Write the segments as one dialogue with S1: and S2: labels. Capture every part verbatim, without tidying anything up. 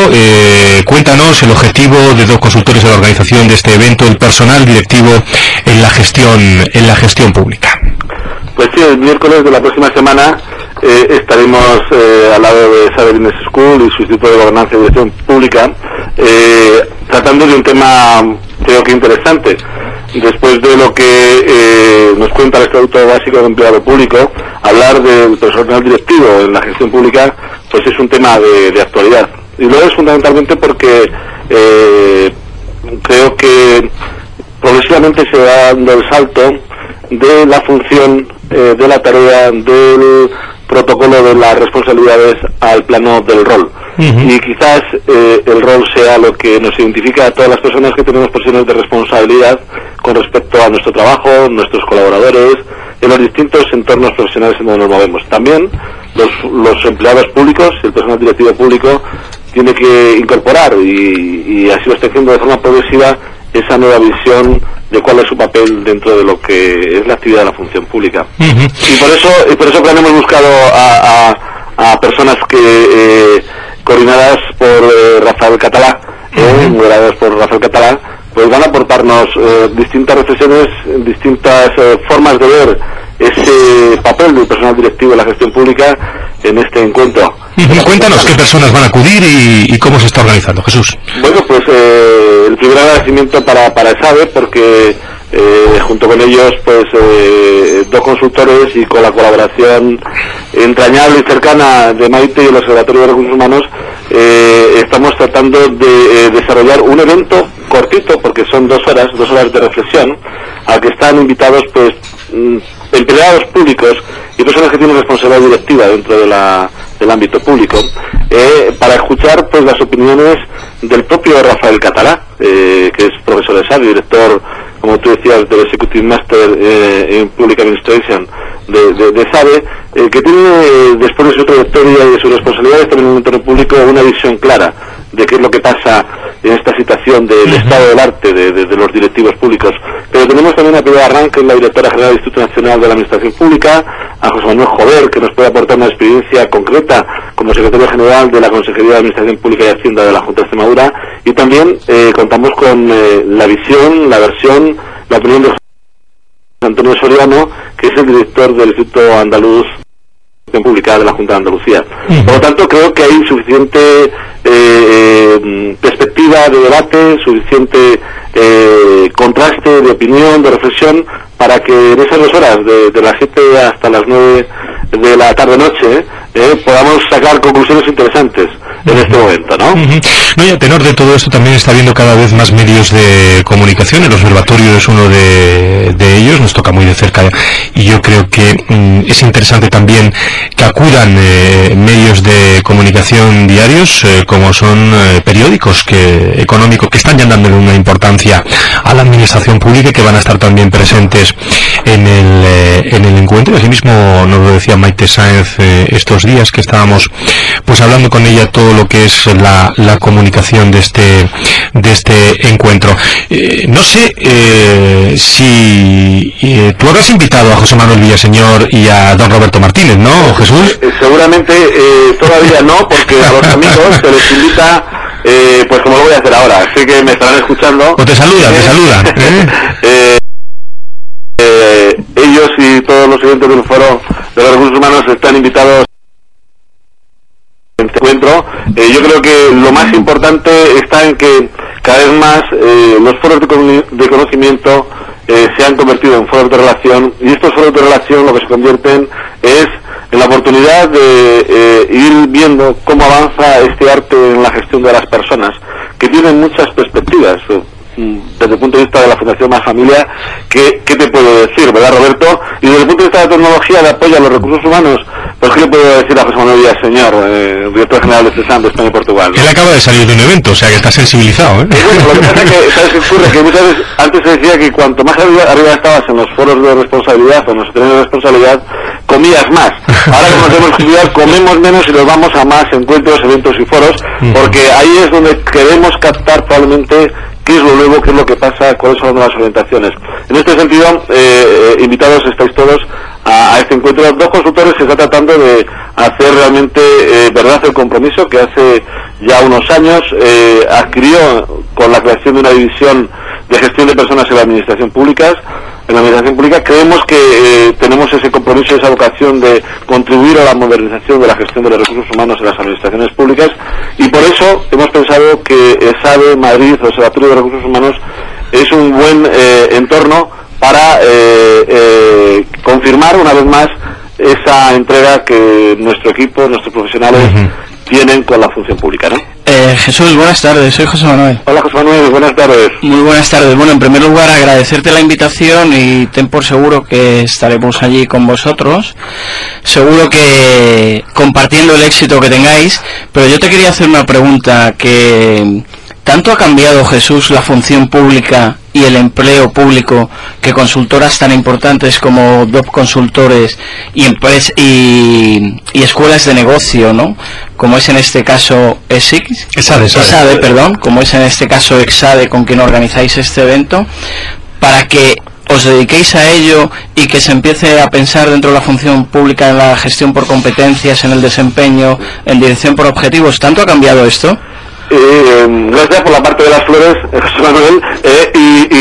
S1: eh, cuéntanos el objetivo de dos consultores de la organización de este evento, el personal directivo en la gestión, en la gestión pública.
S2: Pues sí, el miércoles de la próxima semana eh, estaremos eh, al lado de Saber Business School y su Instituto de Gobernanza y Dirección Pública, eh, tratando de un tema creo que interesante. Después de lo que eh, nos cuenta el Estatuto Básico del Empleado Público, hablar del personal directivo en la gestión pública pues es un tema de, de actualidad. Y lo es fundamentalmente porque eh, creo que progresivamente se va dando el salto de la función, eh, de la tarea, del protocolo de las responsabilidades al plano del rol. Uh-huh. Y quizás eh, el rol sea lo que nos identifica a todas las personas que tenemos posiciones de responsabilidad con respecto a nuestro trabajo, nuestros colaboradores, en los distintos entornos profesionales en donde nos movemos. También los, los empleados públicos, el personal directivo público, tiene que incorporar, y, y así lo está haciendo de forma progresiva, esa nueva visión de cuál es su papel dentro de lo que es la actividad de la función pública. Uh-huh. Y por eso, y por eso claro, hemos buscado a, a, a personas que eh, coordinadas por eh, Rafael Catalá, uh-huh. eh, moderadas por Rafael Catalá, pues van a aportarnos eh, distintas reflexiones, distintas eh, formas de ver ese papel del personal directivo de la gestión pública en este encuentro.
S1: Uh-huh. Cuéntanos qué personas van a acudir y, y cómo se está organizando, Jesús.
S2: Bueno, pues eh, el primer agradecimiento para, para ESADE, porque eh, junto con ellos pues eh, dos consultores y con la colaboración entrañable y cercana de Maite y el Observatorio de Recursos Humanos, eh, estamos tratando de eh, desarrollar un evento cortito, porque son dos horas, dos horas de reflexión, al que están invitados pues empleados públicos y personas que tienen responsabilidad directiva dentro de la, del ámbito público, eh, para escuchar pues las opiniones del propio Rafael Catalá, eh, que es profesor de SADE, director, como tú decías, del Executive Master eh, en Public Administration de, de, de SADE, eh, que tiene, eh, después de su trayectoria y de sus responsabilidades también en el entorno público, una visión clara de qué es lo que pasa en esta situación del uh-huh. estado del arte de, de, de los directivos públicos. Pero tenemos también a Pilar Arranque, que es la directora general del Instituto Nacional de la Administración Pública, a José Manuel Jover, que nos puede aportar una experiencia concreta como secretario general de la Consejería de Administración Pública y Hacienda de la Junta de Extremadura, y también eh, contamos con eh, la visión, la versión, la opinión de Antonio Soriano, que es el director del Instituto Andaluz Pública de la Junta de Andalucía. Uh-huh. Por lo tanto, creo que hay suficiente eh, perspectiva de debate, suficiente eh, contraste de opinión, de reflexión, para que en esas dos horas, de, de las siete hasta las nueve de la tarde-noche, eh, podamos sacar conclusiones interesantes en este momento, ¿no?
S1: Uh-huh. No, y a tenor de todo esto también está habiendo cada vez más medios de comunicación. El Observatorio es uno de, de ellos, nos toca muy de cerca, y yo creo que mm, es interesante también que acudan eh, medios de comunicación diarios, eh, como son eh, periódicos que económicos, que están ya dándole una importancia a la administración pública y que van a estar también presentes en el, eh, en el encuentro. Asimismo nos lo decía Maite Sáenz eh, estos días que estábamos pues hablando con ella todo lo que es la, la comunicación de este de este encuentro. Eh, no sé eh, si eh, tú habrás invitado a José Manuel Villaseñor y a don Roberto Martínez, ¿no, Jesús?
S2: Eh, seguramente eh, todavía no, porque a los amigos se les invita, eh, pues como lo voy a hacer ahora, sé que me estarán escuchando.
S1: Pues te saludan, te saludan. ¿eh?
S2: eh, eh, ellos y todos los oyentes del Foro de los Recursos Humanos están invitados en este encuentro. Eh, yo creo que lo más importante está en que cada vez más eh, los foros de, con de conocimiento eh, se han convertido en foros de relación, y estos foros de relación lo que se convierten es en la oportunidad de eh, ir viendo cómo avanza este arte en la gestión de las personas, que tienen muchas perspectivas. Desde el punto de vista de la Fundación Más Familia, ¿qué, qué te puedo decir, verdad, Roberto? Y desde el punto de vista de la tecnología de apoyo a los recursos humanos, pues ¿qué le puedo decir a José Manuel Villaseñor, eh, director general de CESAM de España y Portugal, ¿no?
S1: Él acaba de salir de un evento, o sea que está sensibilizado, ¿eh?
S2: Eh, bueno, lo que pasa es que, ¿sabes qué ocurre? Que muchas veces, antes se decía que cuanto más arriba, arriba estabas en los foros de responsabilidad o en los trenes de responsabilidad, comías más. Ahora, como tenemos que estudiar, comemos menos y nos vamos a más encuentros, eventos y foros, porque ahí es donde queremos captar probablemente qué es lo nuevo, qué es lo que pasa, cuáles son las nuevas orientaciones. En este sentido, eh, invitados estáis todos a, a este encuentro. Dos consultores se está tratando de hacer realmente eh, verdad el compromiso que hace ya unos años, eh, adquirió con la creación de una división de gestión de personas en la administración pública. En la administración pública creemos que eh, tenemos ese compromiso, esa vocación de contribuir a la modernización de la gestión de los recursos humanos en las administraciones públicas, y por eso hemos pensado que ESADE Madrid, Observatorio de Recursos Humanos, es un buen eh, entorno para eh, eh, confirmar una vez más esa entrega que nuestro equipo, nuestros profesionales uh-huh. tienen con la función pública, ¿no?
S3: Eh, Jesús, buenas tardes, soy José Manuel.
S2: Hola José Manuel, buenas tardes.
S3: Muy buenas tardes. Bueno, en primer lugar agradecerte la invitación y ten por seguro que estaremos allí con vosotros, seguro que compartiendo el éxito que tengáis, pero yo te quería hacer una pregunta. Que ¿tanto ha cambiado, Jesús, la función pública y el empleo público que consultoras tan importantes como D O P Consultores y, empres y, y escuelas de negocio, ¿no?, como es en este caso ESIC,
S1: ESADE, ESADE.
S3: ESADE, perdón, como es en este caso EXADE, con quien organizáis este evento, para que os dediquéis a ello y que se empiece a pensar dentro de la función pública en la gestión por competencias, en el desempeño, en dirección por objetivos? ¿Tanto ha cambiado esto?
S2: Eh, gracias por la parte de las flores, José Manuel, eh, y,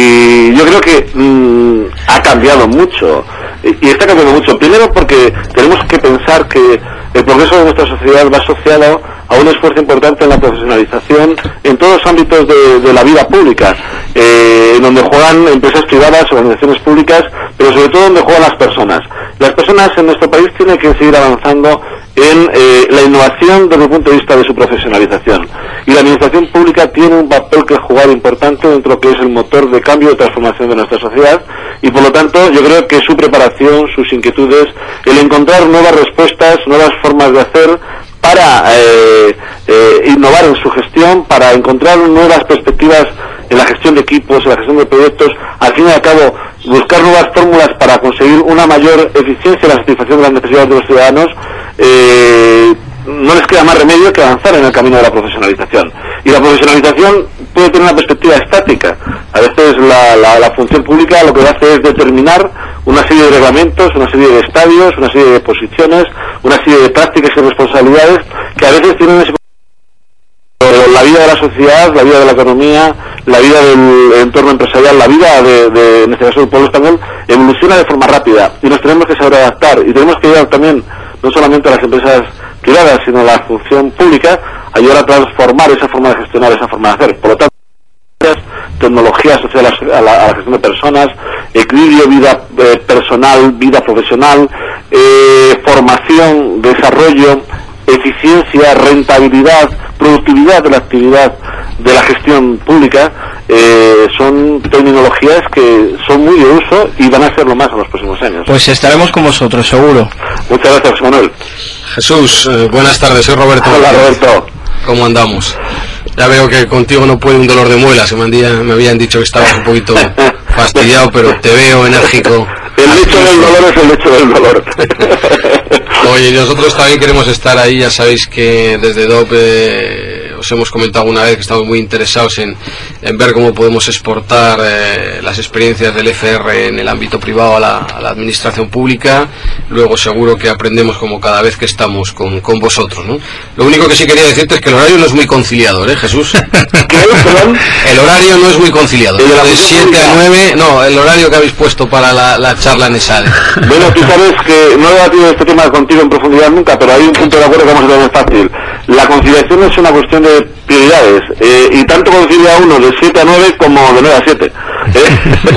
S2: y yo creo que mmm, ha cambiado mucho, y, y está cambiando mucho. Primero porque tenemos que pensar que el progreso de nuestra sociedad va asociado a un esfuerzo importante en la profesionalización en todos los ámbitos de, de la vida pública, eh, donde juegan empresas privadas, organizaciones públicas, pero sobre todo donde juegan las personas. Las personas en nuestro país tienen que seguir avanzando en eh, la innovación desde el punto de vista de su profesionalización, y la administración pública tiene un papel que jugar importante dentro de lo que es el motor de cambio y transformación de nuestra sociedad, y por lo tanto yo creo que su preparación, sus inquietudes, el encontrar nuevas respuestas, nuevas formas de hacer para eh, eh, innovar en su gestión, para encontrar nuevas perspectivas en la gestión de equipos, en la gestión de proyectos, al fin y al cabo buscar nuevas fórmulas para conseguir una mayor eficiencia en la satisfacción de las necesidades de los ciudadanos, eh, no les queda más remedio que avanzar en el camino de la profesionalización. Y la profesionalización puede tener una perspectiva estática. A veces la, la, la función pública lo que hace es determinar una serie de reglamentos, una serie de estadios, una serie de posiciones, una serie de prácticas y responsabilidades que a veces tienen ese... La vida de la sociedad, la vida de la economía, la vida del entorno empresarial, la vida de, de en este caso del pueblo español, evoluciona de forma rápida, y nos tenemos que saber adaptar, y tenemos que ayudar también no solamente a las empresas privadas, sino a la función pública, ayudar a transformar esa forma de gestionar, esa forma de hacer. Por lo tanto, tecnología asociada a la, a la gestión de personas, equilibrio vida eh, personal, vida profesional, eh, formación, desarrollo, eficiencia, rentabilidad, productividad de la actividad de la gestión pública, eh, son terminologías que son muy de uso y van a serlo más en los próximos años.
S3: Pues estaremos con vosotros, seguro.
S2: Muchas gracias, José Manuel.
S4: Jesús, eh, buenas tardes, soy Roberto.
S2: Hola, Roberto.
S4: ¿Cómo andamos? Ya veo que contigo no puede un dolor de muelas, me, andía, me habían dicho que estabas un poquito fastidiado, pero te veo enérgico.
S2: El lecho del dolor es el lecho del dolor.
S4: Oye, nosotros también queremos estar ahí, ya sabéis que desde D O P eh, os hemos comentado alguna vez que estamos muy interesados en, en ver cómo podemos exportar eh, las experiencias del F R en el ámbito privado a la, a la administración pública. Luego seguro que aprendemos como cada vez que estamos con, con vosotros, ¿no? Lo único que sí quería decirte es que el horario no es muy conciliador, ¿eh, Jesús?
S2: ¿Qué, perdón?
S4: El horario no es muy conciliador.
S2: ¿De,
S4: de siete a nueve, no, el horario que habéis puesto para la, la charla en ESADE.
S2: Bueno, tú sabes que no he debatido este tema contigo en profundidad nunca, pero hay un punto de acuerdo que vamos a tener fácil. La conciliación es una cuestión de prioridades, eh, y tanto concilia uno de siete a nueve como de nueve a siete. ¿eh?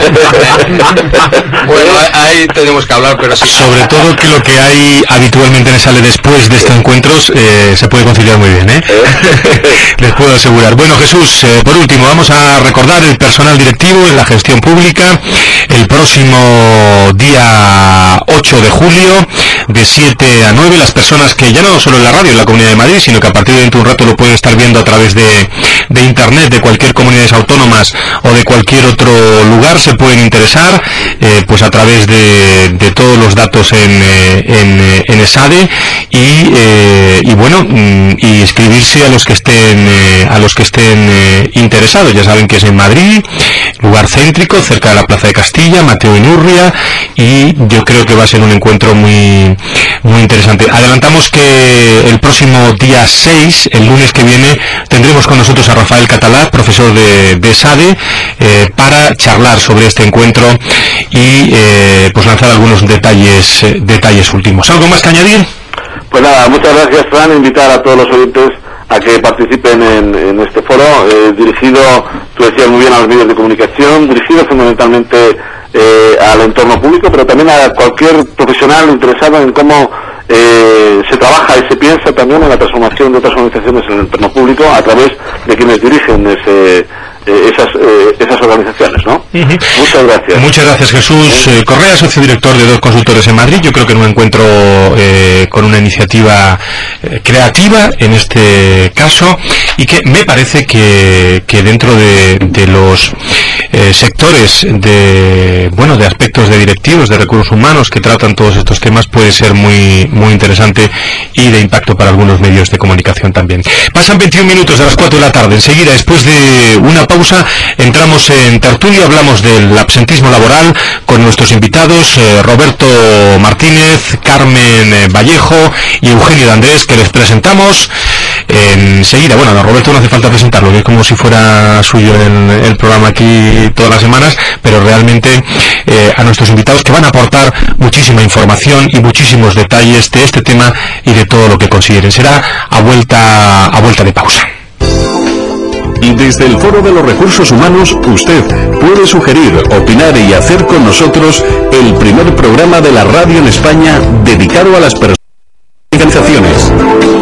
S4: Bueno, ahí tenemos que hablar, pero sí.
S1: Sobre todo que lo que hay habitualmente en ESADE después de estos encuentros eh, se puede conciliar muy bien, ¿eh? Les puedo asegurar. Bueno, Jesús, eh, por último, vamos a recordar el personal directivo en la gestión pública el próximo día ocho de julio, de siete a nueve, las personas que ya no solo en la radio en la Comunidad de Madrid, sino que a partir de dentro de un rato lo pueden estar viendo a través de, de internet de cualquier comunidades autónomas o de cualquier otro lugar se pueden interesar, eh, pues a través de, de todos los datos en, eh, en, en ESADE y, eh, y bueno, y inscribirse a los que estén, eh, a los que estén eh, interesados. Ya saben que es en Madrid, lugar céntrico, cerca de la Plaza de Castilla, Mateo Inurria, y yo creo que va a ser un encuentro muy, muy interesante. Adelantamos que el próximo día seis, el lunes que viene, tendremos con nosotros a Rafael Catalá, profesor de, de ESADE, eh, para charlar sobre este encuentro y eh, pues lanzar algunos detalles, eh, detalles últimos. ¿Algo más que añadir?
S2: Pues nada, muchas gracias, Fran. Invitar a todos los oyentes a que participen en, en este foro, eh, dirigido, tú decías muy bien, a los medios de comunicación, dirigido fundamentalmente eh, al entorno público, pero también a cualquier profesional interesado en cómo eh, se trabaja y se piensa también en la transformación de otras organizaciones en el entorno público a través de quienes dirigen ese, eh, esas, eh, esas organizaciones, ¿no? Uh-huh. Muchas gracias.
S1: Muchas gracias, Jesús eh, Correa, socio director de Dos Consultores en Madrid. Yo creo que en un encuentro eh, con una iniciativa eh, creativa en este caso, y que me parece que, que dentro de, de los eh, sectores de, bueno, de aspectos de directivos de recursos humanos que tratan todos estos temas puede ser muy, muy interesante y de impacto para algunos medios de comunicación también. Pasan veintiún minutos de las cuatro de la tarde. Enseguida, después de una pausa, entramos en tertulia, hablamos del absentismo laboral con nuestros invitados eh, Roberto Martínez, Carmen eh, Vallejo y Eugenio de Andrés, que les presentamos enseguida. Bueno, a Roberto no hace falta presentarlo, que es como si fuera suyo el, el programa aquí todas las semanas, pero realmente eh, a nuestros invitados, que van a aportar muchísima información y muchísimos detalles de este tema y de todo lo que consideren. Será a vuelta, a vuelta de pausa.
S5: Y desde el Foro de los Recursos Humanos, usted puede sugerir, opinar y hacer con nosotros el primer programa de la radio en España dedicado a las personas y organizaciones.